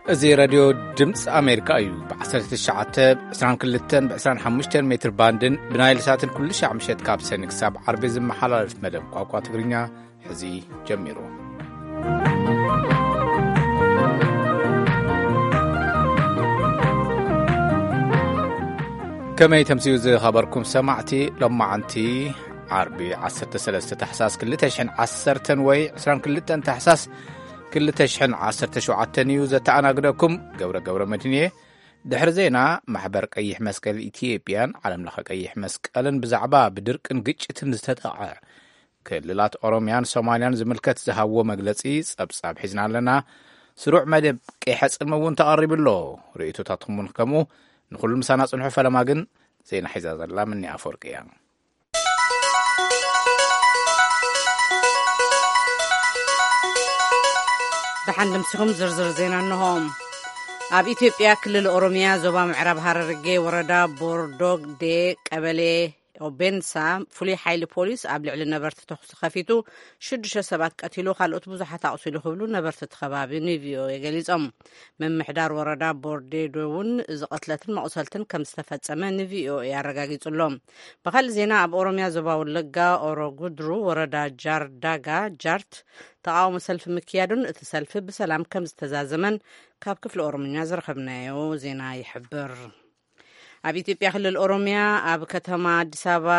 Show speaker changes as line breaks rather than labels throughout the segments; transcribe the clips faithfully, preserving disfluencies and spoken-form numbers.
እዚ راديو ድምጽ ኣሜሪካ እዩ ب19 22 ب25 ሜትር ባንድን ብናይል ሳትን ኩሉ ሻዕ ምሸት ካብ ሰኒ ክሳብ ዓርቢ ዝመሓላለፍ መደብ ቋንቋ ትግርኛ ሕዚ ጀሚሩ كما يتمسيو زي خبركم سمعتي لما عنتي عربي عشرة ثلاثة تحساس كل تشحن عشرة وي عشرين كل تحساس كل تشحن عشرة شعات نيوز تاعنا قدكم قورة قورة مدنية دحر زينا محبر قيح مسكال إثيوبيان على ملخ قيح مسكالن بزعبا بدرك انقجت نستطاع كللات أوروميان سوماليان زملكت زهاو مجلسي سبساب حزنا لنا سروع مدب كيحس المون تقرب له رئيتو تطمون كمو نقول مسانا صنحو فلماقن زينا حزاز الله مني أفورقيا
بحندم سيكم زرزر زينا أنهم أب إثيوبيا كل الأوروميا زوبا معرب هاررقي وردا بوردوغ دي قبلي وبنسا فلي حيل بوليس قبل على نبرت تخص خفيتو شدش سبات قتلو خلقت بزحة تعصيلو خبلو نبرت تخبابي نيفيو يقليزم من محدار وردا بوردي دون إذا قتلتن ما أصلتن كم استفاد سما نيفيو يارقاقي تلوم بخال زينا أب أوروميا زوبا واللقا أورو قدرو وردا جار داقا جارت تقاوم سلف مكيادون اتسلف بسلام كم استزازمن كاب كفل أوروميا زرخبنايو زينا يحبر أب إثيوبيا كل الأوروميا أب كتما أديسابا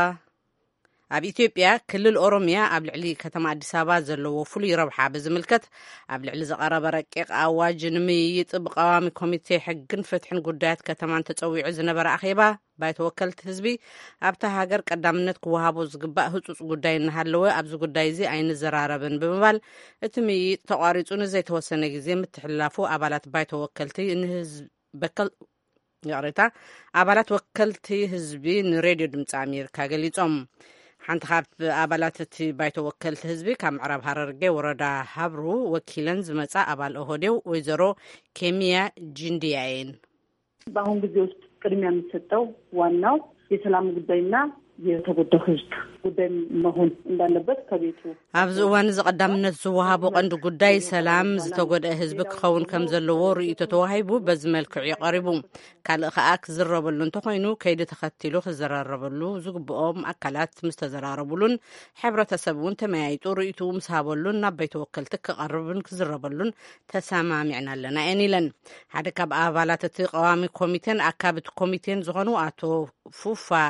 أب إثيوبيا كل الأوروميا أب العلي كتما أديسابا زلوا فلي ربحة بزملكت أب العلي زقرب ركيق أواج نمي يطبق قوامي كوميتي حقن فتحن قدات كتما تتسوي عزنا برا أخيبا بايت وكلت حزبي أب تهاجر قدامنت كوهابو زقباء هتوس قداي نهالوي أب زو قداي زي أين زراربن بمبال اتمي تقاريتون زي توسنة زي متحلافو أبالات بايت وكلتي إنه بكل ياريتا أبالات وكلتي هزبي نراديو دمت أمريكا قليتهم حانت خاب أبالات تي بايتو وكلت هزبي كام عرب هررقي وردا هبرو وكيلن زمتا أبال أهوديو ويزرو كيميا جنديين
بهم بزيوس كريميا مستو وانو يسلام قدينا يتغدو خزب قدام مهون اندالبت كبيتو
أبز وان زقدامنت زوهابو قندو قداي سلام زتغد هزبك خون كم زلو رئيتو توهيبو بزملك يقربو كال خاك زربلو انتخينو كيد تختلو خزرربلو زقبኦም أكلات مستزرربلون حبرة سبون تمايتو رئيتو مسهابلون نبيتو وكلتك قربن كزربلون تسامعنا لنا انيلن هذا كاب أبالات قوامي كوميتين أكابت كوميتين زغنو أتو فوفا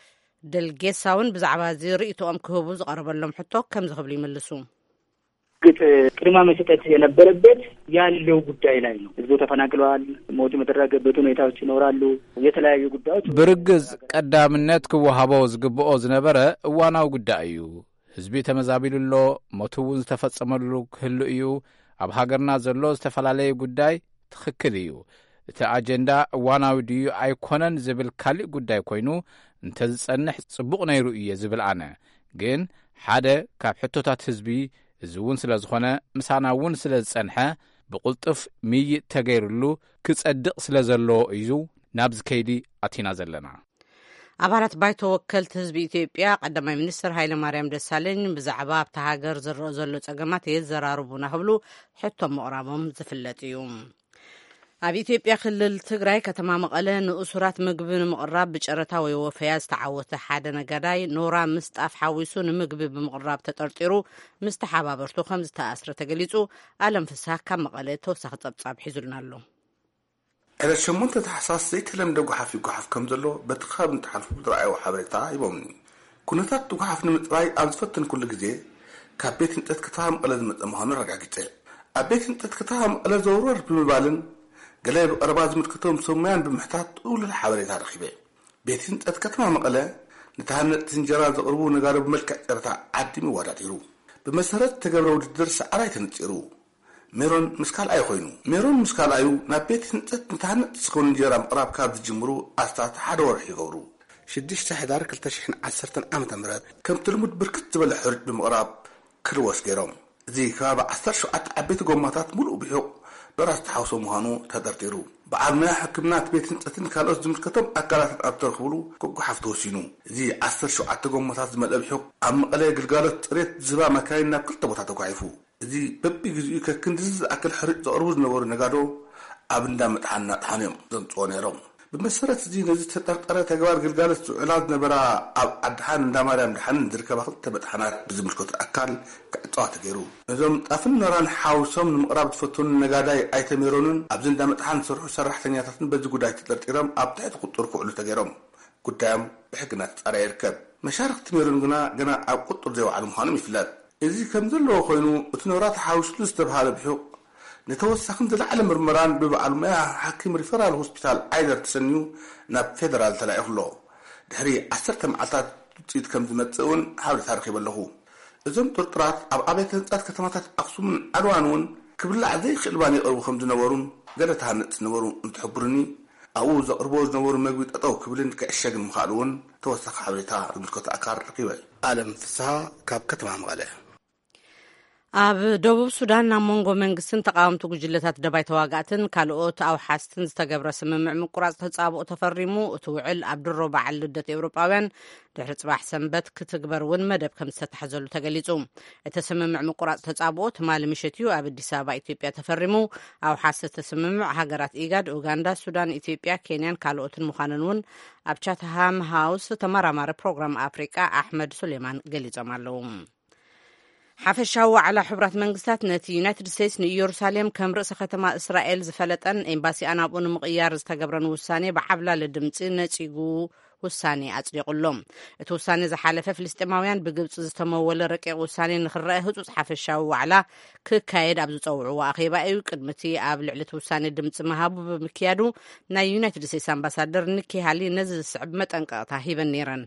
دلجيساون بزعبا زي رئيتو أم كهوبوز قرب لهم حتى كم زغب لي ملسوم
قلت كريما مسيتات የነበረበት ያለው ጉዳይ ላይ ነው እዚሁ ተፈናቅለዋል ሞት መደረገበት ሁኔታዎች ይኖራሉ የተለያዩ ጉዳዮች
ብርግዝ ቀዳምነት ክወሃበው ዝግብኦ ዝነበረ እዋናው ጉዳይ እዩ ህዝቢ ተመዛቢሉሎ ሞቱውን ዝተፈጸመሉ ክህሉ እዩ ኣብ ሃገርና ዘሎ ዝተፈላላየ ጉዳይ ትክክል እዩ እቲ አጀንዳ እዋናዊ ድዩ ኣይኮነን ዝብል ካልእ ጉዳይ ኮይኑ እንተዝጸንሕ ጽቡቕ ነይሩ እየ ዝብል ኣነ ግን ሓደ ካብ ሕቶታት ህዝቢ እዝውን ስለ ዝኾነ ምሳናውን ስለ ዝጸንሐ ብቁልጥፍ ሚይእ ተገይሩሉ ክጸድቕ ስለ ዘለዎ እዩ ናብ ዝከይዲ ኣቲና ዘለና
أبارات بايتو وكلت حزب إثيوبيا قدماي منستر هايله ماريام دسالين بزعبا ابتا هاجر زرو زلو ጸገማት يزراربونا هبلو حتى مقرابهم زفلتيوم أب إثيوبيا خلال تግራይ ከተማ መቐለ ንኡሱራት ምግቢ ንምቕራብ ብጨረታ ወይ ወፈያ ዝተዓወተ ሓደ ነገዳይ ኖራ ምስጣፍ ሓዊሱ ንምግቢ ብምቕራብ ተጠርጢሩ ምስተሓባበርቱ ከም ዝተኣስረ ተገሊጹ ኣለም ፍሳህ ካብ መቐለ ተወሳኺ ጸብጻብ ሒዙልና ኣሎ
على شمونت تحساس زي تلم دو قحف يقحف كم زلو بتخاب نتحالف بدرعي وحابرتا يبومني كونتات دو قحف نمتراي أمزفتن كل جزي كابيت انتت كتاهم ألد متأمهان رقا جزي أبيت انتت كتاهم ألد زورور بمبالن قليلو أرباز متكتوم سوميان بمحتاط طول الحابرتا رخيبه بيت انتت كتاهم مقلا نتهنى تنجرا زقربو نقارب بملكة ارتاع عدي موادات يرو بمسارات تقبرو الدرس عرايت نتيرو ميرون مسكال أي خوينو ميرون مسكال أيو نبيت نتت نتهنى تسكون نجرا مقراب كاب تجمرو أستات حدور حيقورو شديش تحدار كل تشحن عسرتن أمت مرات كم تلمد بركت بلا حرج بمقراب كلواس جيرام زي كاب عسر شو أتعبيت قوماتات ملؤ بيحو براس تحوسو مهانو تدرتيرو بعدنا حكمنات بيت نتتن كالوس دمتكتم أكلات أبتر خبولو كوكو حفتوسينو زي عسر شو أتقوماتات ملؤ بيحو أم قلي قلقالت ريت زبا مكايننا كل تبوتاتو قعيفو زي ببي جزء كندز أكل حرج زقروز نور نجارو أبندا متحنا تحنيم زنطونيرهم بمسرة زي نزيد تطرطرة تجوار قلقالة علاج نبرا عدحان داماريام دحان دركبا خلت بتحنات بزملكوت أكل كأطاعت غيرو نزوم أفن نران حاوسهم مقرب تفتون نجاداي أيتميرونن أبزن دام تحن سرح سرح ثانياتن بزجوداي تطرطرام أبتعد قطر كله تجرم قدام بحقنات أرى يركب مشارك تميرون جنا جنا أب قطر زي وعلم خانم فلات إذا كم ذلوا خينو تنورات حاوس لست بهذا بحق نتوسخن ذل علم مرمران ببعلم يا حكيم ريفرال هوسبيتال عايدر تسنيو ناب فيدرال تلاقيه له دحري عسرت معطات تيد كم زمتون حاول تاريخ يبلغو إذن تطرات أب أبيت تنطات كتماتات أقسم ألوانون كبل عذيق الباني أو خمس نورون قالت هانت نورون تحبرني أو زقربوز نور مجود أطو كبلين كأشجع مخالون توسخ حولتها الملكوت أكار قوي عالم فسها كاب كتمام عليه
ኣብ ደቡብ ሱዳን ናብ መንጎ መንግስትን ተቃወምቲ ጉጅለታት ደባይ ተዋጋእትን ካልኦት ኣብ ሓስትን ዝተገብረ ስምምዕ ምቁራጽ ተጻብኦ ተፈሪሙ እቲ ውዕል ኣብ ድሮ በዓል ልደት ኤውሮጳውያን ድሕሪ ጽባሕ ሰንበት ክትግበር እውን መደብ ከም ዝተታሕዘሉ ተገሊጹ እቲ ስምምዕ ምቁራጽ ተጻብኦ ትማሊ ምሽት እዩ ኣብ ኣዲስ ኣበባ ኢትዮጵያ ተፈሪሙ ኣብ ሓሰተ ስምምዕ ሃገራት ኢጋድ ኡጋንዳ ሱዳን ኢትዮጵያ ኬንያን ካልኦትን ምዃንን እውን ኣብ ቻትሃም ሃውስ ተመራማሪ ፕሮግራም ኣፍሪቃ ኣሕመድ ሱሌማን ገሊጾም ኣለዉ ሓፈሻዊ ዋዕላ ሕቡራት መንግስታት ነቲ ዩናይትድ ስቴትስ ንኢየሩሳሌም ከም ርእሰ ከተማ እስራኤል ዝፈለጠን ኤምባሲ ኣናብኡ ንምቕያር ዝተገብረን ውሳኔ ብዓብላ ልድምፂ ነጺጉ ውሳኔ ኣጽዲቑሎም እቲ ውሳኔ ዝሓለፈ ፍልስጤማውያን ብግብፂ ዝተመወለ ረቂቕ ውሳኔ ንኽረአ ህጹጽ ሓፈሻዊ ዋዕላ ክካየድ ኣብ ዝፀውዕዎ ኣኼባ እዩ ቅድሚቲ ኣብ ልዕሊ እቲ ውሳኔ ድምፂ ምሃቡ ብምክያዱ ናይ ዩናይትድ ስቴትስ ኣምባሳደር ኒኪ ሃሊ ነዚ ዝስዕብ መጠንቀቕታ ሂበን ነይረን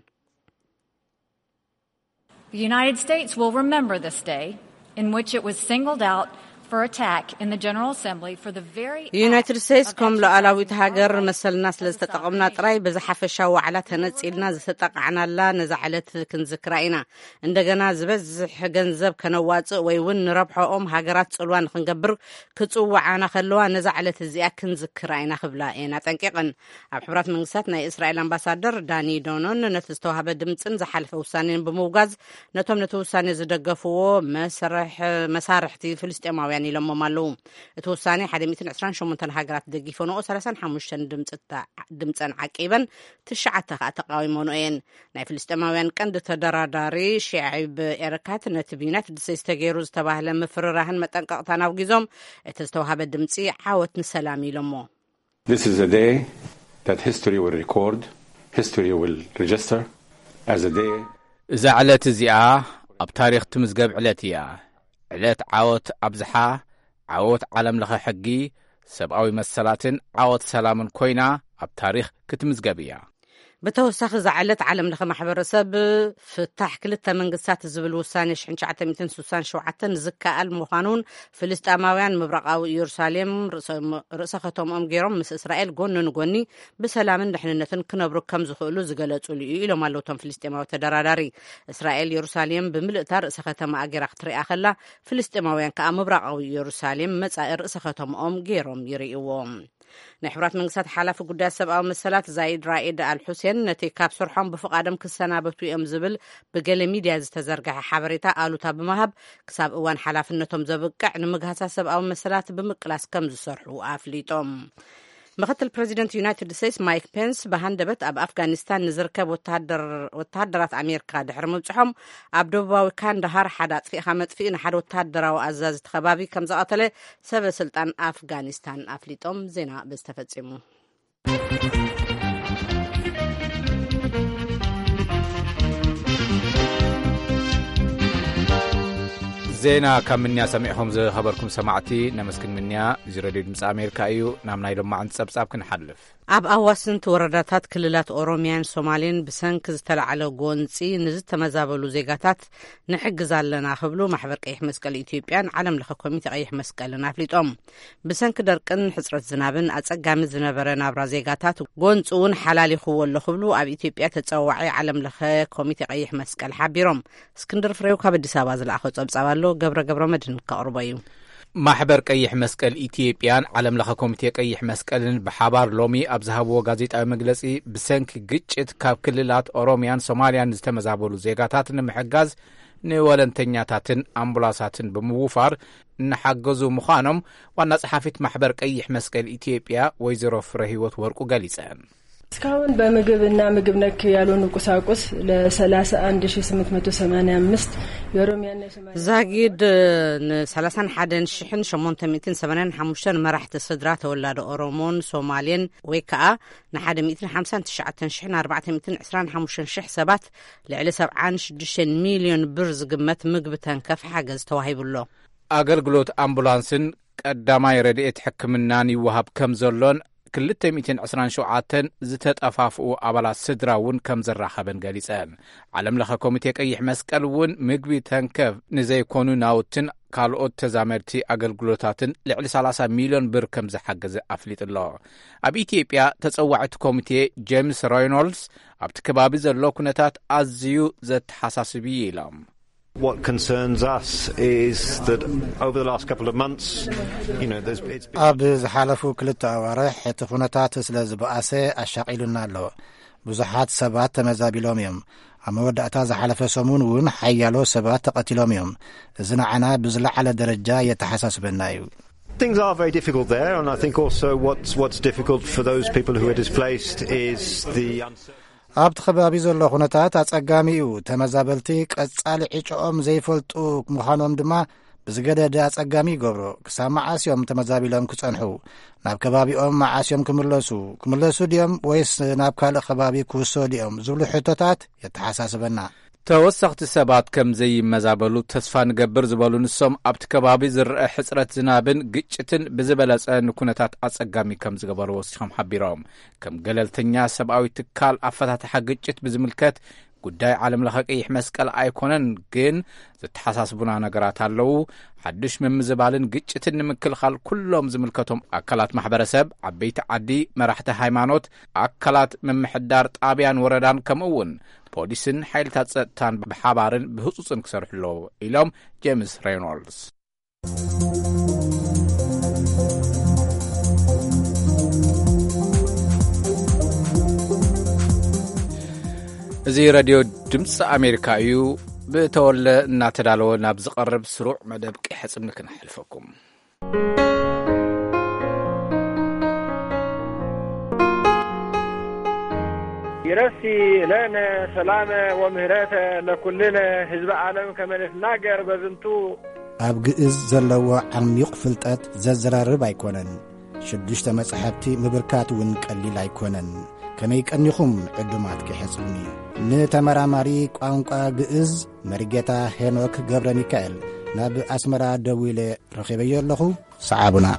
The United States will remember this day in which it was singled out for attack in the General Assembly for the very
United States kom lu'alaዊት ሃገር መሰልና ስለ ዝተጠቀምና ጥራይ በዝሓፈሻዊ ዋዕላ ተነጺልና ዝተጠቃዕናላ ነዛዕለት ክንዝክራ ኢና እንደገና ዝበዝሕ ገንዘብ ከነዋጽእ ወይ እውን ንረብሖኦም ሃገራት ጽልዋን ክንገብር ክጽዋዓና ከለዋ ነዛዕለት እዚኣ ክንዝክራ ኢና ክብላ ኢና ጠንቂቕን ኣብ ሕቡራት መንግስታት ናይ እስራኤል ኣምባሳደር ዳኒ ዶኖን ነቲ ዝተዋህበ ድምፅን ዝሓለፈ ውሳኔን ብምውጋዝ ነቶም ነቲ ውሳኔ ዝደገፍዎ መሰርሕ መሳርሕቲ ፍልስጤማውያን ኢሎሞም ኣለዉ እቲ ውሳኔ one hundred twenty-eight ሃገራት ደጊፈንኦ thirty-five ድምፀን ዓቂበን ትሽዓተ ከዓ ተቃዊሞን እየን ናይ ፍልስጤማውያን ቀንዲ ተደራዳሪ ሺዓብ ኤርካት ነቲ ዩናይትድ ስቴትስ ተገይሩ ዝተባህለ ምፍርራህን መጠንቀቕታን ኣውጊዞም እቲ ዝተዋህበ ድምፂ ዓወት ንሰላም ኢሎሞ
This is a day that history will record history will register as a day
እዛ ዕለት እዚኣ ኣብ ታሪኽ ትምዝገብ ዕለት እያ ዕለት ዓወት ኣብዝሓ ዓወት ዓለም ለኸ ሕጊ ሰብኣዊ መሰላትን ዓወት ሰላምን ኮይና ኣብ ታሪኽ ክትምዝገብ እያ በተወሳኺ ዝዓለት ዓለም ለኸ ማሕበረሰብ ፍታሕ ክልተ መንግስታት ዝብል ውሳኔ one thousand nine hundred sixty-seven ዝከኣል ምዃኑን ፍልስጤማውያን ምብራቃዊ ኢየሩሳሌም ርእሰ ከተሞኦም ገይሮም ምስ እስራኤል ጎኒ ንጎኒ ብሰላምን ድሕንነትን ክነብሩ ከም ዝኽእሉ ዝገለጹሉ እዩ ኢሎም ኣለዉ እቶም ፍልስጤማዊ ተደራዳሪ እስራኤል ኢየሩሳሌም ብምልእታ ርእሰ ከተማ ኣገይራ ክትሪኣ ከላ ፍልስጤማውያን ከዓ ምብራቃዊ ኢየሩሳሌም መጻኢ ርእሰ ከተሞኦም ገይሮም ይርእይዎም ናይ ሕቡራት መንግስታት ሓላፊ ጉዳያት ሰብኣዊ መሰላት ዛይድ ራኢድ አልሑሴን ነቲ ካብ ስርሖም ብፍቓዶም ክሰናበቱ እዮም ዝብል ብገለ ሚድያ ዝተዘርግሐ ሓበሬታ ኣሉታ ብምሃብ ክሳብ እዋን ሓላፍነቶም ዘብቅዕ ንምግሃሳ ሰብኣዊ መሰላት ብምቅላስ ከም ዝሰርሑ ኣፍሊጦም ምክትል ፕሬዚደንት ዩናይትድ ስቴትስ ማይክ ፔንስ በሃንደበት ኣብ ኣፍጋኒስታን ንዝርከብ ወታደራት ኣሜሪካ ድሕሪ ምብፅሖም ኣብ ደቡባዊ ካንዳሃር ሓደ ኣጥፊእኻ መጥፊእ ንሓደ ወታደራዊ ኣዛዚ ተኸባቢ ከም ዘቐተለ ሰበስልጣን ኣፍጋኒስታን ኣፍሊጦም ዜና ብዝተፈፂሙ ዜና ካብ ምንያ ሰሚዕኹም ዝኸበርኩም ሰማዕቲ ነመስግን ምንያ እዚ ሬድዮ ድምፂ ኣሜሪካ እዩ ናብ ናይ ሎማዓንቲ ፀብጻብ ክንሓልፍ ኣብ ኣዋስንቲ ወረዳታት ክልላት ኦሮሚያን ሶማሌን ብሰንኪ ዝተለዓለ ጎንፂ ንዝተመዛበሉ ዜጋታት ንሕግዝ ኣለና ክብሉ ማሕበር ቀይሕ መስቀል ኢትዮጵያን ዓለም ለኸ ኮሚቴ ቀይሕ መስቀልን ኣፍሊጦም ብሰንኪ ደርቅን ሕፅረት ዝናብን ኣጸጋሚ ዝነበረ ናብራ ዜጋታት ጎንፂ እውን ሓላሊኽዎ ኣሎ ክብሉ ኣብ ኢትዮጵያ ተፀዋዒ ዓለም ለኸ ኮሚቴ ቀይሕ መስቀል ሓቢሮም እስክንድር ፍሬው ካብ ኣዲስ ኣበባ ዝለኣኸ ፀብጻብ ኣሎ ገብረ ገብረ መድህን ከቕርቦ እዩ ማሕበር ቀይሕ መስቀል ኢትዮጵያን ዓለም ለኸ ኮሚቴ ቀይሕ መስቀልን ብሓባር ሎሚ ኣብ ዝሃብዎ ጋዜጣዊ መግለጺ ብሰንኪ ግጭት ካብ ክልላት ኦሮሚያን ሶማልያን ዝተመዛበሉ ዜጋታት ንምሕጋዝ ንወለንተኛታትን ኣምቡላንሳትን ብምውፋር እናሓገዙ ምዃኖም ዋና ጸሓፊት ማሕበር ቀይሕ መስቀል ኢትዮጵያ ወይዘሮ ፍረ ህይወት ወርቁ ገሊጸን።
እስካሁን በምግብና ምግብ ነክ ያልሆኑ ቁሳቁስ ለ31 ሺህ ስምንት መቶ ሰማንያ አምስት የኦሮሚያና የሶማሌ
ዛጊድ ن31 ሺህ ስምንት መቶ ሰማንያ ሓሙሽተ መራሕቲ ስድራ ተወላደ ኦሮሞን ሶማሌን ወይ ከዓ ن159 ሺህ ኣርባዕተ ሚእትን ዒስራን ሓሙሽተ ሺህ ሰባት ልዕሊ ሰብዓ ሽዱሽተ ሚልዮን ብር ዝግመት ምግቢ ተንከፍ ሓገዝ ተዋሂብሎ።
ኣገልግሎት ኣምቡላንስን ቀዳማይ ረድኤት ሕክምናን ይወሃብ ከም ዘሎን ክልተ ሚእትን ዒስራን ሸውዓተ ዝተጠፋፍኡ ኣባላት ስድራ እውን ከም ዘራኸበን ገሊጸን። ዓለም ለኸ ኮሚቴ ቀይሕ መስቀል እውን ምግቢ ተንከፍ ንዘይኮኑ ናውትን ካልኦት ተዛመድቲ ኣገልግሎታትን ልዕሊ ሰላሳ ሚልዮን ብር ከም ዝሓገዘ ኣፍሊጡ ኣሎ። ኣብ ኢትዮጵያ ተጸዋዕቲ ኮሚቴ ጄምስ ሮይኖልድስ ኣብቲ ከባቢ ዘሎ ኩነታት ኣዝዩ ዘተሓሳስብ ኢሎም
What concerns us is that over the last couple of months, you know, there's it's been...
ኣብ ዝሓለፉ ክልተ ኣዋርሕ እቲ ኩነታት ስለ ዝበኣሰ ኣሻቒሉና ኣሎ። ብዙሓት ሰባት ተመዛቢሎም እዮም። ኣብ መወዳእታ ዝሓለፈ ሰሙን እውን ሓያሎ ሰባት ተቐቲሎም እዮም። እዚ ንዓና ብዝለዓለ ደረጃ የተሓሳስበና እዩ።
Things are very difficult there, and I think also what's what's difficult for those people who are displaced is the uncertainty.
ኣብቲ ከባቢ ዘሎ ኩነታት ኣጸጋሚ እዩ። ተመዛበልቲ ቀጻሊ ዒጮኦም ዘይፈልጡ ምዃኖም ድማ ብዝገደደ ኣጸጋሚ ይገብሮ። ክሳብ መዓስዮም ተመዛቢሎም ክጸንሑ፣ ናብ ከባቢኦም መዓስዮም ክምለሱ ክምለሱ ድዮም ወይስ ናብ ካልእ ከባቢ ክውሰዱ ድዮም ዝብሉ ሕቶታት የተሓሳስበና።
ተወሰኽቲ ሰባት ከም ዘይመዛበሉ ተስፋ ንገብር ዝበሉ ንሶም ኣብቲ ከባቢ ዝርአ ሕፅረት ዝናብን ግጭትን ብዝበለጸ ንኩነታት ኣጸጋሚ ከም ዝገበሩ ወሲኾም ሓቢሮም። ከም ገለልተኛ ሰብኣዊ ትካል ኣፈታትሓ ግጭት ብዝምልከት ጉዳይ ዓለም ለኸ ቀይሕ መስቀል ኣይኮነን፣ ግን ዝተሓሳስቡና ነገራት ኣለዉ። ሓድሽ ምምዝባልን ግጭትን ንምክልኻል ኩሎም ዝምልከቶም ኣካላት ማሕበረሰብ፣ ዓበይቲ ዓዲ፣ መራሕቲ ሃይማኖት፣ ኣካላት ምምሕዳር ጣብያን ወረዳን ከምኡውን ፖሊስን ሓይልታት ጸጥታን ብሓባርን ብህጹጽን ክሰርሕሎ ኢሎም ጄምስ ሬይኖልድስ። እዚ ሬድዮ ድምፂ ኣሜሪካ እዩ። ብተወለ እናተዳለወ ናብ ዝቐርብ ስሩዕ መደብ ቅሕጽምኒ ክንሕልፈኩም።
يرسي لنا سلامة ومهرة لكلنا حزب عالم كما نتناجر بزنتو
ኣብ ግእዝ ዘለዎ ዓሚቕ ፍልጠት ዘዘራርብ ኣይኮነን። ሽዱሽተ መጽሓፍቲ ምብርካት እውን ቀሊል ኣይኮነን። ከመይ ቀኒኹም ዕዱማት ክሕጽብኒ። ንተመራማሪ ቋንቋ ግእዝ መሪጌታ ሄኖክ ገብረ ሚካኤል ናብ ኣስመራ ደው ኢለ ረኺበዮ ኣለኹ። ሰዓቡና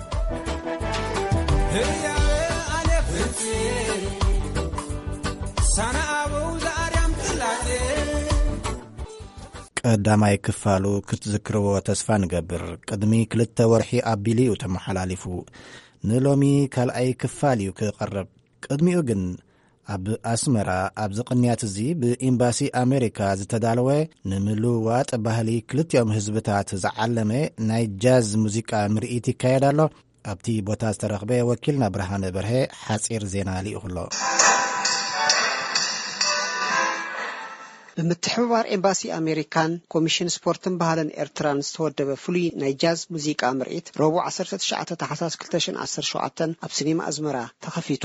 ቀዳማይ ክፋሉ ክትዝክርዎ ተስፋ ንገብር። ቅድሚ ክልተ ወርሒ ኣቢሊ እዩ ተመሓላሊፉ። ንሎሚ ካልኣይ ክፋል እዩ ክቐርብ። ቅድሚኡ ግን ኣብ ኣስመራ ኣብ ዝቕንያት እዚ ብኤምባሲ ኣሜሪካ ዝተዳለወ ንምልውዋጥ ባህሊ ክልቲኦም ህዝብታት ዝዓለመ ናይ ጃዝ ሙዚቃ ምርኢት ይካየድ ኣሎ። ኣብቲ ቦታ ዝተረኽበ ወኪልና ብርሃነ በርሀ ሓፂር ዜና ልኢኹሎ።
ብምትሕብባር ኤምባሲ ኣሜሪካን ኮሚሽን ስፖርትን ባህልን ኤርትራን ዝተወደበ ፍሉይ ናይ ጃዝ ሙዚቃ ምርኢት ረቡዕ ዓሰርተ ትሽዓተ ታሕሳስ ክልተ ሽሕን ዓሰርተ ሸውዓተ ኣብ ሲኒማ ኣዝመራ ተኸፊቱ።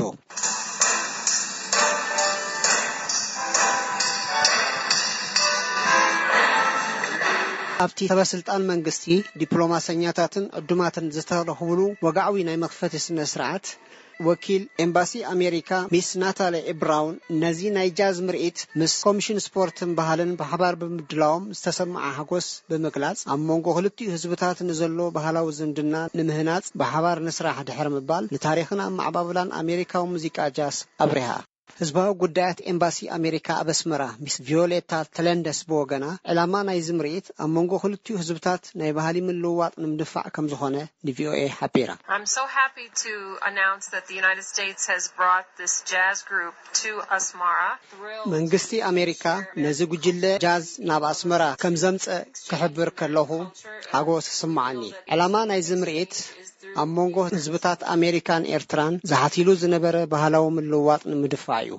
ኣብቲ ሰበስልጣን መንግስቲ ዲፕሎማሰኛታትን ዕዱማትን ዝተረኽብሉ ወግዓዊ ናይ መኽፈቲ ስነ ስርዓት ወኪል ኤምባሲ ኣሜሪካ ሚስ ናታሊ ብራውን ነዚ ናይ ጃዝ ምርኢት ምስ ኮሚሽን ስፖርትን ባህልን ብሓባር ብምድላዎም ዝተሰምዐ ሓጎስ ብምግላጽ ኣብ መንጎ ክልቲኡ ህዝብታት ንዘሎ ባህላዊ ዝምድና ንምህናጽ ብሓባር ንስራሕ ድሕሪ ምባል ንታሪኽን ኣማዕባብላን ኣሜሪካዊ ሙዚቃ ጃዝ ኣብሪሃ። ህዝባዊ ጉዳያት ኤምባሲ ኣሜሪካ ኣብ ኣስመራ ሚስ ቪዮሌታ ተለንደስ ብወገና ዕላማ ናይ ዝምርኢት ኣብ መንጎ ክልቲኡ ህዝብታት ናይ ባህሊ ምልውዋጥ ንምድፋዕ ከም ዝኾነ ንቪኦኤ ሓቢራ።
I'm so happy to announce that the United States has brought this jazz group to Asmara.
መንግስቲ ኣሜሪካ ነዚ ጉጅለ ጃዝ ናብ ኣስመራ ከም ዘምፀ ክሕብር ከለኹ ሓጎስ ይስምዓኒ። ዕላማ ናይ ዝምርኢት ኣብ መንጎ ህዝብታት ኣሜሪካን ኤርትራን ዝሓቲሉ ዝነበረ ባህላዊ ምልውዋጥ ንምድፋዕ እዩ።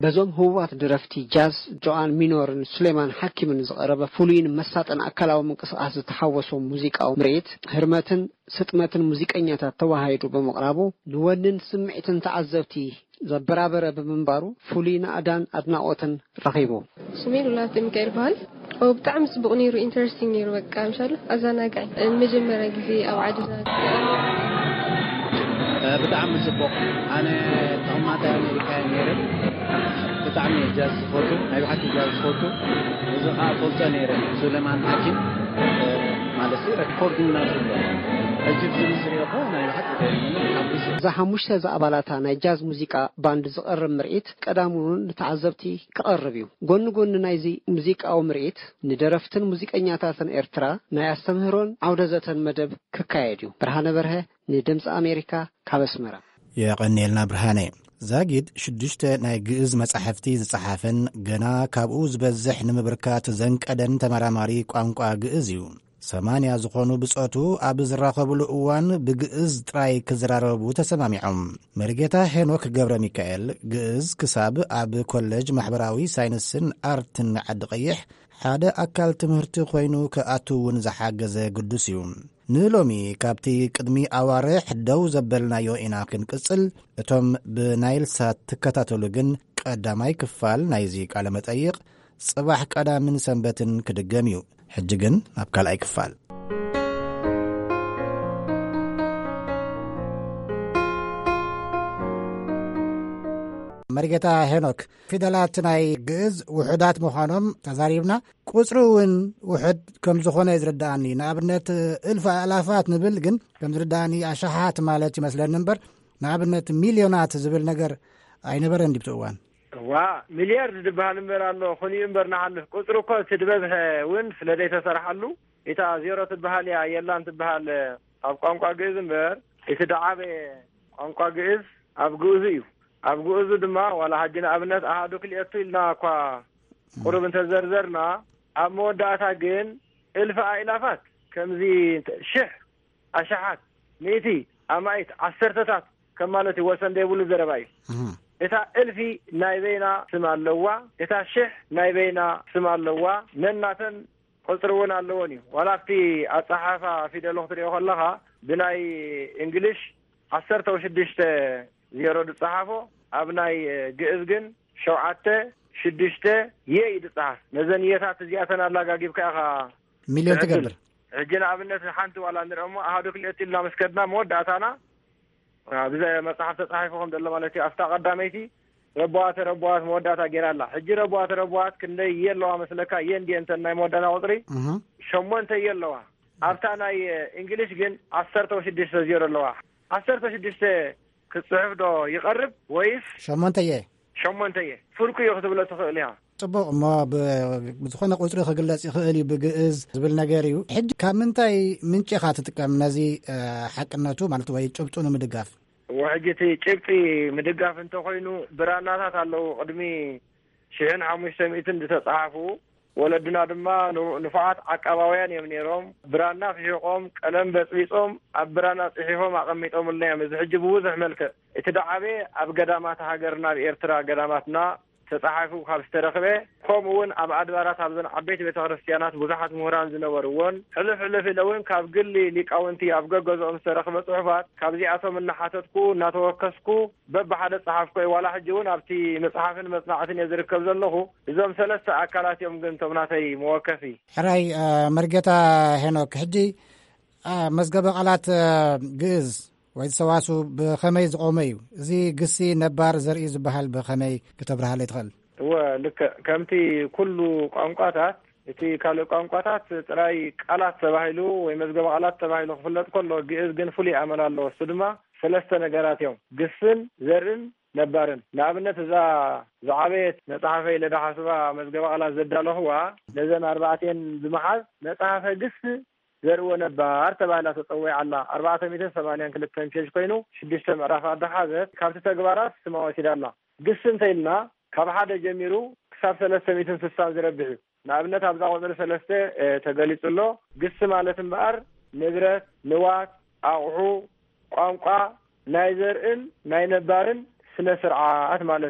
በዞም ህዋት ድረፍቲ ጃዝ ጆአን ሚኖርን ሱሌማን ሐኪምን ዝቀረበ ፉሉይን መሳጠን አካላዊ መንቀሳቀስ ተሐወሶ ሙዚቃው ምሬት ህርመትን ስጥመትን ሙዚቀኛታት ተዋሃይዱ በመቅራቡ ንወንን ስምዒትን ተዓዘብቲ ዘበራበረ በመንባሩ ፉሉይን አዳን አድናቆትን ረኺቡ
ስሜ ሉላት ሚካኤል ባል او بتعم سبقني رو انترستينج رو بقى ان شاء الله ازانا قاعد المجمره ጊዜ او عدنا
بتعم سبق انا طماطه امريكا نيره بتعم جاز فوتو اي حد جاز فوتو اذا قلت نيره سليمان حكيم مالسي ريكوردينج نازل اجيب زمسري اخونا اي حد
زحموش ذا አባላታ ናይ ጃዝ ሙዚቃ ባንድ ዝቀርብ ምርኢት ቀዳሙን ተዓዘብቲ ከቀርብዩ ጎን ጎን ናይዚ ሙዚቃው ምርኢት ንደረፍትን ሙዚቀኛታትን ኤርትራ ናይ አስተምህሮን አውደዘተን መደብ ከካየዱ ብርሃነ በርሀ ንድምጽ አሜሪካ ካበስመራ
የቀኔልና ብርሃኔ ዛጊድ ሽዱሽተ ናይ ግዕዝ መጻሕፍቲ ዝጸሓፈን ገና ካብኡ ዝበዝሕ ንምብርካት ዘንቀደን ተመራማሪ ቋንቋ ግዕዝ እዩ ሰማንያ ዝኾኑ ብጾቱ ኣብ ዝራኸብሉ እዋን ብግዕዝ ጥራይ ክዝራረቡ ተሰማሚዖም መርጌታ ሄኖክ ገብረ ሚካኤል ግዕዝ ክሳብ ኣብ ኮሌጅ ማሕበራዊ ሳይንስን ኣርትን ዓዲ ቀይሕ ሓደ ኣካል ትምህርቲ ኮይኑ ከኣትውን ዝሓገዘ ቅዱስ እዩ ንሎሚ ካብቲ ቅድሚ ኣዋርሕ ደው ዘበልናዮ ኢና ክንቅጽል እቶም ብናይልሳት ትከታተሉ ግን ቀዳማይ ክፋል ናይዚ ቃለ መጠይቕ ጽባሕ ቀዳምን ሰንበትን ክድገም እዩ ሕጂ ግን ናብ ካልኣይ ክፋል መርጌታ ሄኖክ ፊደላት ናይ ግዕዝ ውሑዳት ምዃኖም ተዛሪብና ቁጽሪ እውን ውሑድ ከም ዝኾነ ይዝርዳእኒ ንኣብነት እልፍ ኣላፋት ንብል ግን ከም ዝርዳእኒ ኣሽሓት ማለት ይመስለኒ እምበር ንኣብነት ሚልዮናት ዝብል ነገር ኣይነበረ እንዲብቲ እዋን
ዋ ሚሊያርድ ድበሃል እምበር ኣሎ ኾኒኡ እምበር ንሓልፍ ቁጽሪ እኮ ትድበዝሐ እውን ስለደይ ተሰርሓሉ እታ ዜሮ ትበሃል እያ የላን ትበሃል ኣብ ቋንቋ ግዕዝ እምበር እቲ ደዓበ ቋንቋ ግዕዝ ኣብ ግዕዝ እዩ ኣብ ግዕዙ ድማ ዋላ ሓጅና ኣብነት ኣሃዱ ክልኤቱ ኢልና እኳ ቁሩብ እንተዘርዘርና ኣብ መወዳእታ ግን እልፍ ኣእላፋት ከምዚ ሽሕ ኣሽሓት ሚእቲ ኣማይት ዓሰርተታት ከም ማለት ወሰን ደይብሉ ዘረባ እዩ እታ እልፊ ናይ በይና ስም ኣለዋ እታ ሽሕ ናይ በይና ስም ኣለዋ ነናተን ቁጽሪ እውን ኣለዎን እዩ ዋላ ኣብቲ ኣፀሓፋ ፊደል ክትሪኦ ከለኻ ብናይ እንግሊሽ ዓሰርተ ወሽዱሽተ ዜሮ ድጽሓፎ ኣብ ናይ ግዕዝ ግን ሸውዓተ ሽዱሽተ የ ይድጽሓፍ ነዘን የታት እዚኣተን ኣላጋጊብካ ኢኻ
ሚልዮን ትገብር
ሕጂ ንኣብነት ሓንቲ ዋላ ንሪኦሞ ኣሃዱ ክልኤቱ ኢልና መስከድና መወዳእታና ብዛ መጽሓፍ ተጻሒፉ ከም ዘሎ ማለት እዩ ኣፍታ ቀዳመይቲ ረቧዋት ረቧዋት መወዳእታ ጌራላ ሕጂ ረቧዋት ረቧዋት ክንደይ የለዋ መስለካ የንዲየንተን ናይ መወዳእታ ቁጽሪ ሸሞንተ የለዋ ኣብታ ናይ እንግሊሽ ግን ዓሰርተ ወሽዱሽተ ዜሮ ኣለዋ ዓሰርተ ወሽዱሽተ ክጽሕፍ ዶ ይቐርብ ወይስ
ሸሞንተየ
ሸሞንተየ ፍርኩ እዩ ክትብሎ ትኽእል ኢኻ
ጽቡቕ እሞ ብዝኾነ ቁጽሪ ክግለጽ ይኽእል እዩ ብግዕዝ ዝብል ነገር እዩ ሕጂ ካብ ምንታይ ምንጪ ኢኻ ትጥቀም ነዚ ሓቅነቱ ማለት ወይ ጭብጡ ንምድጋፍ
ወሕጂ እቲ ጭብጢ ምድጋፍ እንተኾይኑ ብራናታት ኣለዉ ቅድሚ ሽሕን ሓሙሽተ ሚእትን ዝተጻሓፉ ወለድና ድማ ንፉዓት ዓቀባውያን እዮም ነይሮም ብራና ፍሒቖም ቀለም በጽቢጾም ኣብ ብራና ጽሒፎም ኣቐሚጦምልና እዮም እዚ ሕጂ ብብዙሕ መልክዕ እቲ ደዓበ ኣብ ገዳማት ሃገርና ብኤርትራ ገዳማትና ተጻሒፉ ካብ ዝተረኸበ ከምኡውን ኣብ ኣድባራት ኣብ ዘን ዓበይቲ ቤተ ክርስቲያናት ብዙሓት ምሁራን ዝነበሩዎን ሕልፍ ሕልፍ ኢለ እውን ካብ ግሊ ሊቃውንቲ ኣብ ገገዝኦም ዝተረኸበ ጽሑፋት ካብዚኣቶም እናሓተትኩ እናተወከስኩ በብሓደ ጸሓፍኩ ዋላ ሕጂ እውን ኣብቲ መጽሓፍን መጽናዕትን እየ ዝርከብ ዘለኹ እዞም ሰለስተ ኣካላት እዮም ግን ቶም ናተይ መወከሲ
ሕራይ መርጌታ ሄኖክ ሕጂ መዝገበ ቃላት ግዕዝ ወይ ሰዋሱ ብኸመይ ዝቆመ እዩ እዚ ግሲ ነባር ዘርኢ ዝበሃል ብኸመይ ከተብርሃለ ይትኽእል
ወልክ ከምቲ ኩሉ ቋንቋታት እቲ ካልእ ቋንቋታት ጥራይ ቃላት ተባሂሉ ወይ መዝገበ ቃላት ተባሂሉ ክፍለጥ ከሎ ግዕዝ ግን ፍሉይ ኣመል ኣለዎ እሱ ድማ ሰለስተ ነገራት እዮም ግስን ዘርን ነባርን ንኣብነት እዛ ዝዓበየት መጽሓፈ ለዳሓስባ መዝገበ ቃላት ዘዳለኽዋ ነዘን ኣርባዕተን ዝመሓዝ መጽሓፈ ግስ ዘርዎ ነባር ተባሂላ ተጸውዕ ኣላ ኣርባዕተ ሚእትን ሰማንያን ክልተን ፔጅ ኮይኑ ሽዱሽተ ምዕራፍ ኣደሓዘት ካብቲ ተግባራት ስማ ወሲዳ ኣላ ግስ እንተኢልና ካብ ሓደ ጀሚሩ ክሳብ ሰለስተ ሚእትን ስሳን ዝረብሕ እዩ ንኣብነት ኣብዛ ቁጽሪ ሰለስተ ተገሊጹሎ ግስ ማለት እምበኣር ንብረት ንዋት ኣቑሑ ቋንቋ ናይ ዘርእን ናይ ነባርን ስነ ስርዓት ማለት እዩ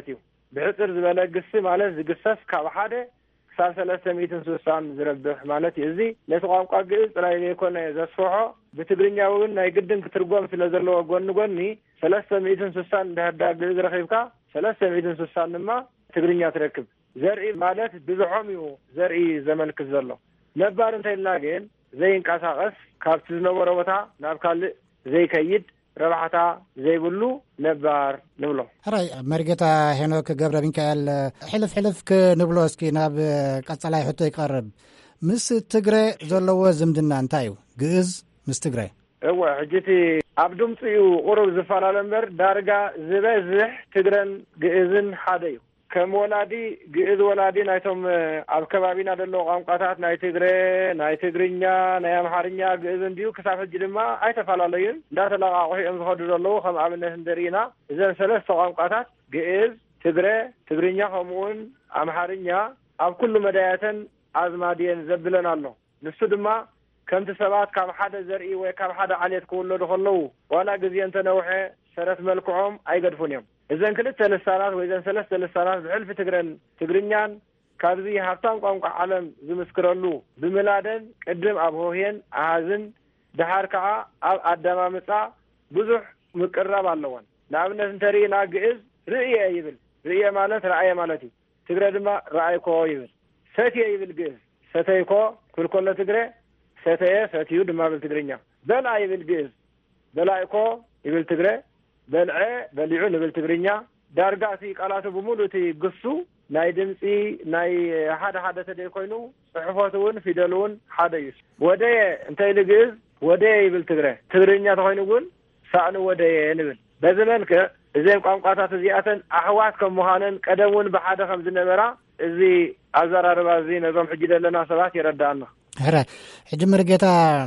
ብሕፅር ዝበለ ግሲ ማለት ዝግሰስ ካብ ሓደ ክሳብ ሰለስተ ሚእትን ስሳን ዝረብሕ ማለት እዩ። እዚ ነቲ ቋንቋ ግዕዝ ጥራይ ዘይኮነ ዘስፍሖ ብትግርኛ እውን ናይ ግድን ክትርጎም ስለ ዘለዎ ጎኒ ጎኒ ሰለስተ ሚእትን ስሳን እንዳህዳ ግዕዝ ረኺብካ ሰለስተ ሚእትን ስሳን ድማ ትግርኛ ትረክብ ዘርኢ ማለት ብዙሖም እዩ ዘርኢ ዘመልክት ዘሎ ነባር እንተይልና ግን ዘይንቀሳቐስ ካብቲ ዝነበረ ቦታ ናብ ካልእ ዘይከይድ ረብሓታ ዘይብሉ ነባር ንብሎ።
ሕራይ መርጌታ ሄኖክ ገብረ ሚካኤል ሕልፍ ሕልፍ ክንብሎ እስኪ ናብ ቀጻላይ ሕቶ ይቀርብ። ምስ ትግረ ዘለዎ ዝምድና እንታይ እዩ ግዕዝ ምስ ትግረ?
እወ ሕጂቲ ኣብ ድምፂ እዩ ቁሩብ ዝፈላለ እምበር ዳርጋ ዝበዝሕ ትግረን ግዕዝን ሓደ እዩ። ከም ወላዲ ግዕዝ ወላዲ ናይቶም ኣብ ከባቢና ዘሎ ቋንቋታት ናይ ትግረ ናይ ትግርኛ ናይ ኣምሓርኛ ግዕዝ እንዲሁ ክሳብ ሕጂ ድማ ኣይተፈላለዩን እንዳተለቃቅሑ እዮም ዝኸዱ ዘለዉ። ከም ኣብነት እንደርኢና እዘን ሰለስተ ቋንቋታት ግዕዝ፣ ትግረ፣ ትግርኛ ከምኡውን ኣምሓርኛ ኣብ ኩሉ መዳያተን ኣዝማድየን ዘብለን ኣሎ። ንሱ ድማ ከምቲ ሰባት ካብ ሓደ ዘርኢ ወይ ካብ ሓደ ዓሌት ክውለዱ ከለዉ ዋላ ግዜ እንተነውሐ ሰረት መልክዖም ኣይገድፉን እዮም። እዘን ክልተ ልሳናት ወይ ዘን ሰለስተ ልሳናት ብሕልፊ ትግረን ትግርኛን ካብዚ ሃብታም ቋንቋ ዓለም ዝምስክረሉ ብምላደን ቅድም ኣብ ሆሄን ኣሃዝን ድሓር ከዓ ኣብ ኣዳማምፃ ብዙሕ ምቅራብ ኣለዎን። ንኣብነት እንተሪኢና ግዕዝ ርእየ ይብል። ርእየ ማለት ረኣየ ማለት እዩ። ትግረ ድማ ረኣይኮ ይብል። ሰትየ ይብል ግዕዝ። ሰተይኮ ክልኮሎ ትግረ ሰተየ ሰትዩ ድማ ብል ትግርኛ። በልዓ ይብል ግዕዝ። በላይኮ ይብል ትግረ። በልዐ በሊዑ ንብል ትግርኛ። ዳርጋ እቲ ቃላቱ ብሙሉእ እቲ ግሱ ናይ ድምፂ ናይ ሓደ ሓደ ተደይ ኮይኑ ፅሑፎት እውን ፊደል እውን ሓደ እዩ። ወደየ እንተይል ግዕዝ ወደየ ይብል ትግረ። ትግርኛ ተኮይኑ እውን ሳእኒ ወደየ ንብል። በዚ መልክዕ እዘን ቋንቋታት እዚኣተን ኣሕዋት ከም ምዃነን ቀደም እውን ብሓደ ከም ዝነበራ እዚ ኣዘራርባ እዚ ነዞም ሕጂ ዘለና ሰባት ይረዳእና።
ሕራይ ሕጂ መርጌታ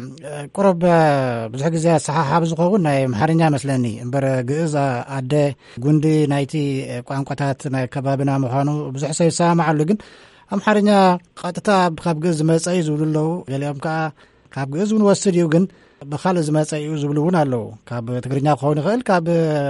ቁረብ ብዙሕ ግዜ ሰሓሓብ ዝኸውን ናይ ኣምሓርኛ መስለኒ እምበር ግዕዝ ኣደ ጉንዲ ናይቲ ቋንቋታት ናይ ከባቢና ምዃኑ ብዙሕ ሰብ ይሰማዓሉ። ግን ኣምሓርኛ ቀጥታ ካብ ግዕዝ ዝመፀ እዩ ዝብሉ ኣለዉ። ገሊኦም ከዓ ካብ ግዕዝ እውን ወስድ እዩ ግን ብካልእ ዝመፀ እዩ ዝብሉ እውን ኣለዉ። ካብ ትግርኛ ክኸውን ይኽእል ካብ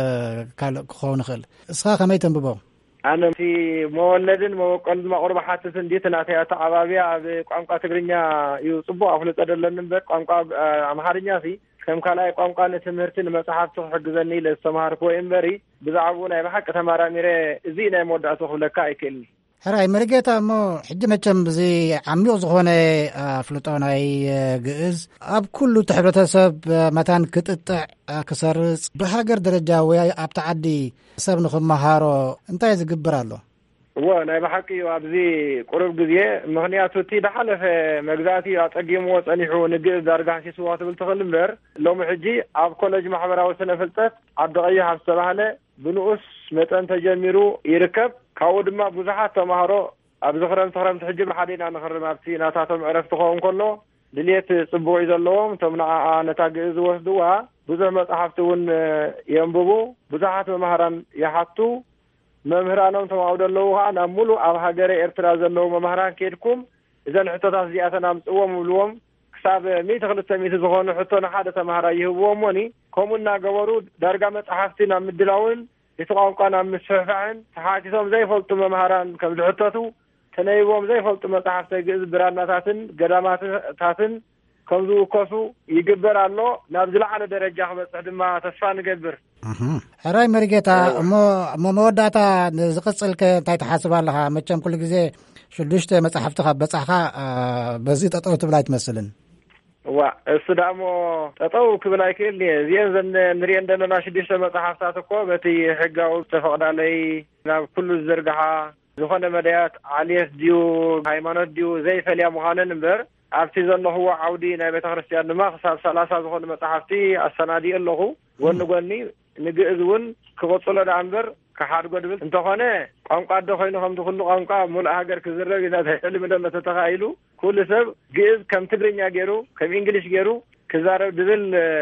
ካልእ ክኸውን ይኽእል። እስኻ ከመይ ተንብቦ? ኣነ እቲ መወለድን መወቀልን ማቁርባ ሓትት እንዴት ናተይ ኣተዓባብያ ኣብ ቋንቋ ትግርኛ እዩ ፅቡቅ ኣፍልጦ ደለኒ እምበር ቋንቋ ኣምሓርኛ ሲ ከም ካልኣይ ቋንቋ ንትምህርቲ ንመፅሓፍቲ ክሕግዘኒ ለዝተምሃርክዎ እምበሪ ብዛዕባ ናይ ብሓቂ ተመራሚረ እዚ ናይ መወዳእቱ ክብለካ ኣይክእልኒ። ሕራይ መርጌታ እሞ ሕጂ መቸም ብዚ ዓሚቕ ዝኾነ ኣፍልጦ ናይ ግዕዝ ኣብ ኩሉ እቲ ሕብረተሰብ መታን ክጥጥዕ ክሰርፅ ብሃገር ደረጃ ወይ ኣብቲ ዓዲ ሰብ ንክመሃሮ እንታይ ዝግበር ኣሎ? እዎ ናይ ብሓቂ እዩ። ኣብዚ ቁሩብ ግዜ ምክንያቱ እቲ ዳሓለፈ መግዛእቲ ኣፀጊምዎ ፀኒሑ ንግዕዝ ዳርጋ ሓሲስዎ ትብል ትኽእል እምበር ሎሚ ሕጂ ኣብ ኮሌጅ ማሕበራዊ ስነ ፍልጠት ዓዲ ቀይሕ ኣብ ዝተባሃለ ብንኡስ መጠን ተጀሚሩ ይርከብ። ካብኡ ድማ ብዙሓት ተምሃሮ ኣብዚ ክረምቲ ክረምቲ ሕጂ ብሓደ ኢና ንኽርም ኣብቲ ናታቶም ዕረፍቲ ክኸውን ከሎ ድልየት ፅቡቅ እዩ ዘለዎም እቶም ንዓዓ ነታ ግዕዝ ዝወስድዋ ብዙሕ መፅሓፍቲ እውን የንብቡ ብዙሓት መምሃራን ይሓቱ መምህራኖም ተማሃሩ ዘለዉ ከዓ ናብ ሙሉእ ኣብ ሃገረ ኤርትራ ዘለዉ መምሃራን ከድኩም እዘን ሕቶታት እዚኣተን ኣምፅዎም ብልዎም ክሳብ ሚእቲ ክልተ ሚእቲ ዝኾኑ ሕቶ ንሓደ ተምሃራ ይህብዎም ሞኒ ከምኡ እናገበሩ ዳርጋ መፅሓፍቲ ናብ ምድላውን እቲ ቋንቋ ናብ ምስፍሕፋሕን ተሓቲቶም ዘይፈልጡ መምሃራን ከም ዝሕተቱ ተነይቦም ዘይፈልጡ መፅሓፍቲ ግዕዝ ብራናታትን ገዳማታትን ከም ዝውከሱ ይግበር ኣሎ። ናብ ዝለዓለ ደረጃ ክበፅሕ ድማ ተስፋ ንገብር። ሕራይ መርጌታ እሞ መወዳእታ ዝቕፅል እንታይ ተሓስብ ኣለኻ? መቸም ኩሉ ግዜ ሽዱሽተ መፅሓፍቲ ካብ በፃሕካ በዚ ጠጠው ትብል ኣይትመስልን። እዋ እሱ ዳሞ ጠጠው ክብል ኣይክእል እየ። እዚአን ዘን ንሪአን ዘለና ሽዱሽተ መፅሓፍታት እኮ በቲ ሕጋዊ ዝተፈቕዳለይ ናብ ኩሉ ዝዘርግሓ ዝኾነ መዳያት ዓልየት ድዩ ሃይማኖት ድዩ ዘይፈልያ ምዃነን እምበር ኣብቲ ዘለኽዎ ዓውዲ ናይ ቤተ ክርስቲያን ድማ ክሳብ ሰላሳ ዝኾኑ መፅሓፍቲ ኣሰናዲኡ ኣለኹ። ጎኒ ጎኒ ንግዕዝ እውን ክቕፅሎ ዳ እምበር ክሓድጎ ድብል እንተኾነ ቋንቋ ዶ ኮይኑ ከምቲ ኩሉ ቋንቋ ሙሉእ ሃገር ክዝረብ ኢና ሕልሚ ደሎ ተተኻኢሉ ኩሉ ሰብ ግዕዝ ከም ትግርኛ ገይሩ ከም እንግሊሽ ገይሩ ክዛረብ ድብል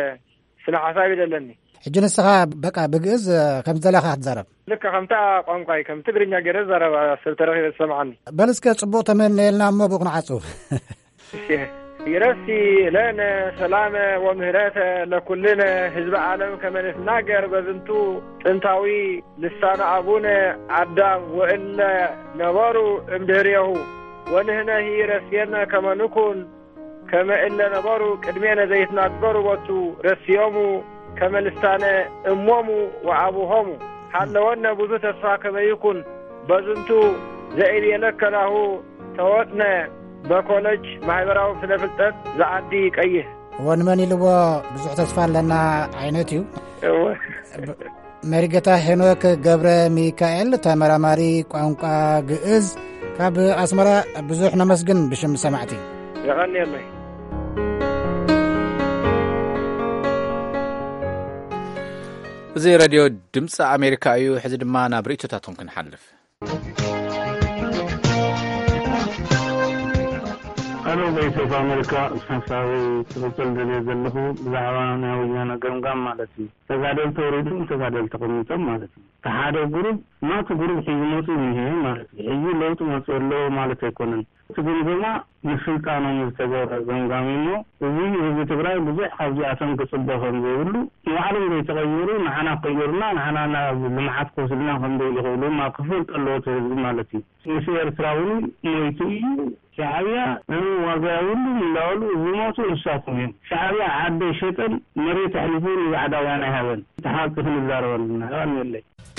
ስነ ሓሳብ ይደለኒ። ሕጂ ንስኻ በቃ ብግዕዝ ከም ዘለኻ ክትዛረብ ልክ ከምታ ቋንቋይ ከም ትግርኛ ገይረ ዛረባ ሰብ ተረኺበ ዝሰምዓኒ በልስከ ፅቡቅ ተመኒልና እሞ ብኡ ክንዓፁ
يرسي لنا سلامة ومهرة لكلنا حزب عالم كما نتناقر بذنتو انتاوي لسان أبونا عدام وإلا نبارو امدهريه ونهنا هي رسينا كما نكون كما إلا نبارو كدمينا زي يتناقروا واتو رسيومو كما لسان امومو وعبوهمو حال وانا بذو تسفا كما يكون بذنتو زائد يلكناه تواتنا بكولج ማሕበራዊ ፍልጠት زعدي ቀይህ
ወንመን ይልዎ ብዙሕ ተስፋ ኣለና ዓይነትዩ መሪገታ ሄኖክ ገብረ ሚካኤል ተመራማሪ ቋንቋ ግዕዝ ካብ ኣስመራ ብዙሕ ነመስግን ብሽም ሰማዕቲ
ይቐኒየለይ
እዚ ሬድዮ ድምፂ ኣሜሪካ እዩ ሕዚ ድማ ናብ ርእቶታቶም ክንሓልፍ
أنا بيت في أمريكا سنساوي تفصل دنيا زلفو زعوانا ويانا قرمقام مالتي تقادل توريدون تقادل تقوميتم مالتي تحادو قروب ما تقروب حيوماتو منهي مالتي حيو لوتو ما تقولو مالتي يكونن تقول بما نسلطانو مستقر قرمقامينو وزي وزي تقرأي بزي حاجي عسان كصبهم بيقولو وعلم بي تغيرو نحنا قيرنا نحنا لمحات قوسلنا هم بيقولو ما كفلت اللو تهزي مالتي يسير تراولو مويتو شعبية من وقاولو من لولو زموتو إنساتهم شعبية عادة شتل مريت حلفون وعدوانا هون تحاقف الزار والنا هون يلي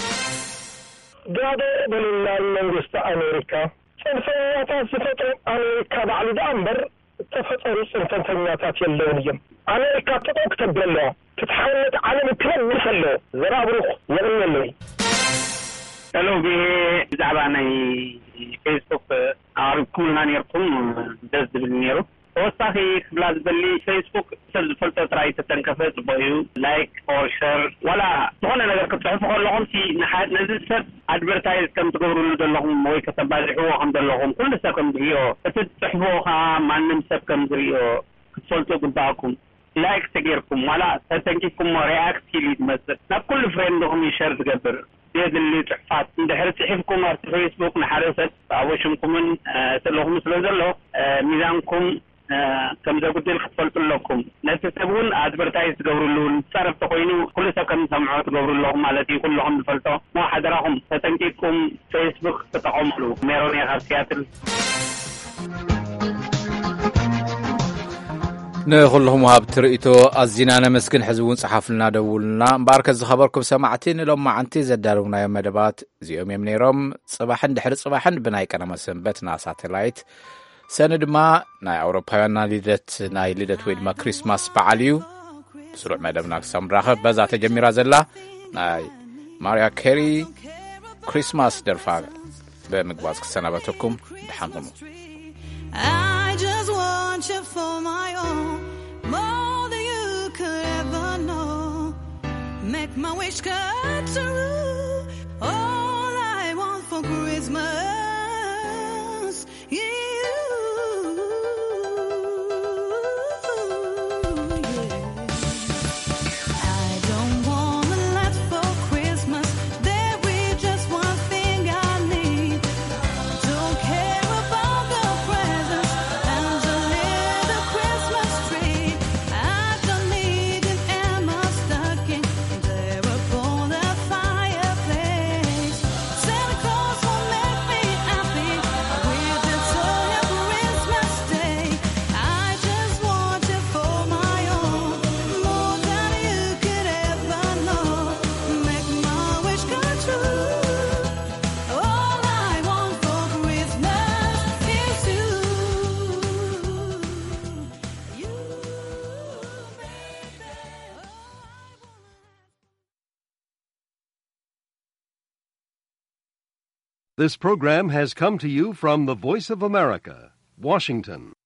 قادة بالله المنجست أمريكا سنفنياتات سفتر أمريكا بعد أمبر تفتر سنفنياتات يلونية أمريكا تطوك تبلله تتحمل عالم كلام مثله زرابروخ يلي يلي
هلو بي زعباني فيسبوك عارف كلنا نيركم دز بالنيرو وصاحي بلاز بلي فيسبوك سل فلتر تراي تتنكفت بيو لايك اور شير ولا هنا نقدر كتعرفوا لهم في نحات نزل سر ادفرتايز كم تقولوا لهم موي كتبالحوا الحمد لله كل سكم بيو تتحبوها ما نمسك كم بريو كتفلتوا قدامكم لايك تغيركم ولا تتنكيكم رياكت كيليد مثلا كل فريندهم يشير تقبر يد اللي تحفات ندحر تحفكم على فيسبوك نحرست عوشمكم سلوهم سلوزلو ميزانكم كم ذا قلت لكم لكم نستسبون ادفرتايز تقولون صرف تقوينو كل سكن سمعوا تقولون لهم التي كلهم فلتوا ما حضرهم تتنكيكم فيسبوك تتعملوا ميروني خاصياتل
نخلهم وهاب ترئيتو أزينا نمسكن حزبون صحافلنا دولنا مباركة خبركم سمعتين لما عنتي زدارونا يا مدبات زيوم يمنيرم صباحا دحرت صباحا بناي كان مسنبتنا ساتلايت سند ما ناي أوروبايانا ليدت ناي ليدت ويد ما كريسماس بعليو بسرعة مدبنا سمراخب بزات جميرا زلا ناي ماريا كيري كريسماس درفاق بمقباز كسنبتكم دحانكم
I just want you for my own, more than you could ever know. Make my wish come true. All I want for Christmas, you.
This program has come to you from the Voice of America, Washington.